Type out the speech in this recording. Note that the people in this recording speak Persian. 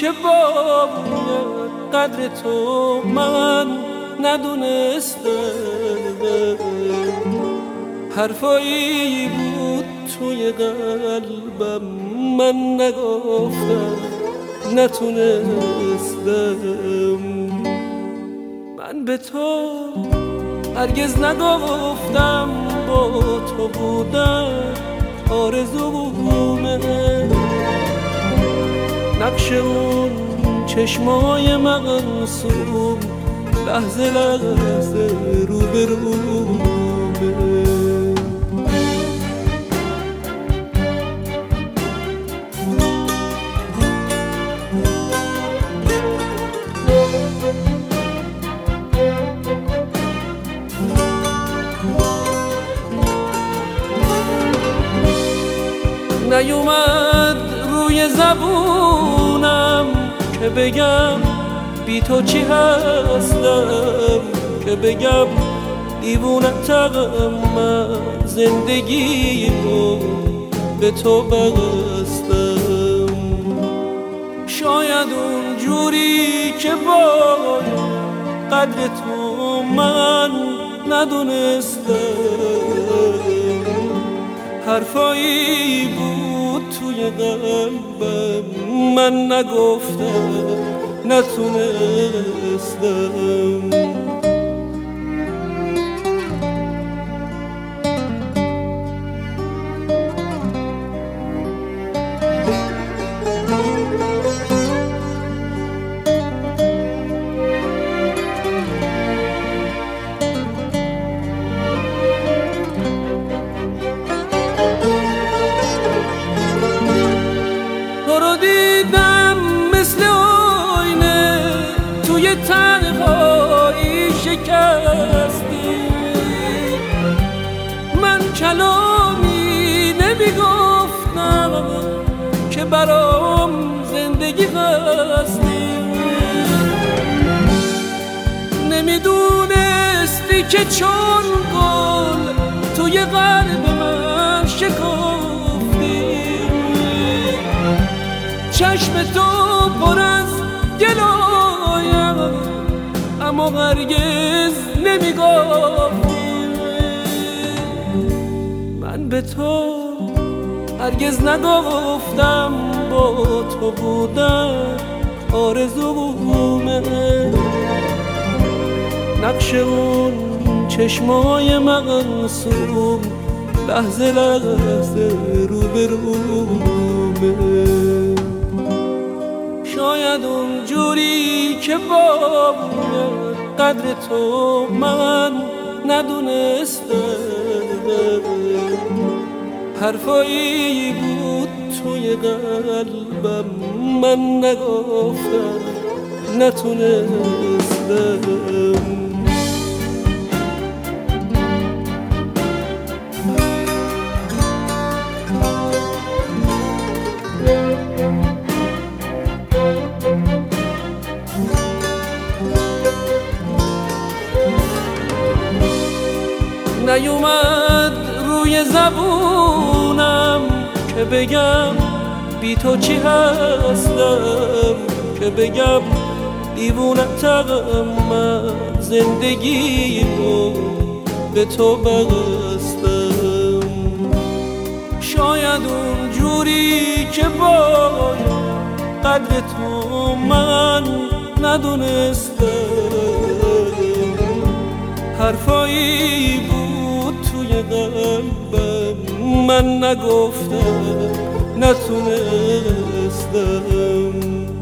که باید قدر تو من ندونستم، حرفایی بود توی قلبم من نگفتم، نتونستم. من به تو هرگز نگفتم با تو بودن آرزومه، نقش اون چشمای مقصوم لحظه لحظه روبرومه. نیومد روی زبونم که بگم بی تو چی هستم، که بگم دیوونتم من زندگی رو به تو بستم. شاید اون جوری که باید قدر تو من ندونستم، حرفایی بود توی قلبم من نگفتم، نتونستم. مثل آینه توی تنهایی شکستی، من کلامی نمیگفتم که برام زندگی هستی، نمیدونستی که چون گل توی قلب من شکافتی، چشم تو پر از گلایم اما هرگز نمیگفتی. من به تو هرگز نگفتم با تو بودن آرزومه، نقش اون چشمای مقصوم لحظه لحظه روبرومه. شاید اون جوری که باید قدر تو من ندونستم، حرفایی بود توی قلبم من نگفتم، نتونستم. نیومد روی زبونم که بگم بی تو چی هستم، که بگم دیوونتم من زندگی رو به تو بستم. شاید اون جوری که باید قدر تو من ندونستم، حرفایی بود توی قلبم من نگفتم، نتونستم.